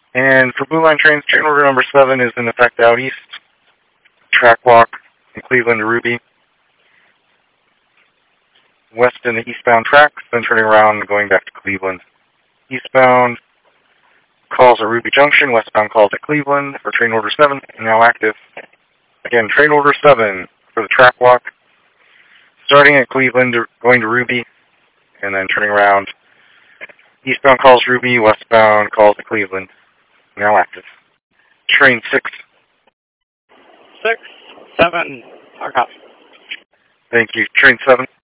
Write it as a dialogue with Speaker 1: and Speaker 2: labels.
Speaker 1: And for Blue Line trains, train order number 7 is in effect out east. Track walk from Cleveland to Ruby. West in the eastbound tracks, then turning around and going back to Cleveland. Eastbound calls at Ruby Junction, westbound calls at Cleveland for train order 7, now active. Again, train order 7 for the track walk, starting at Cleveland, going to Ruby, and then turning around. Eastbound calls Ruby, westbound calls at Cleveland, now active. Train 6.
Speaker 2: 6, 7, our copy.
Speaker 1: Thank you. Train 7.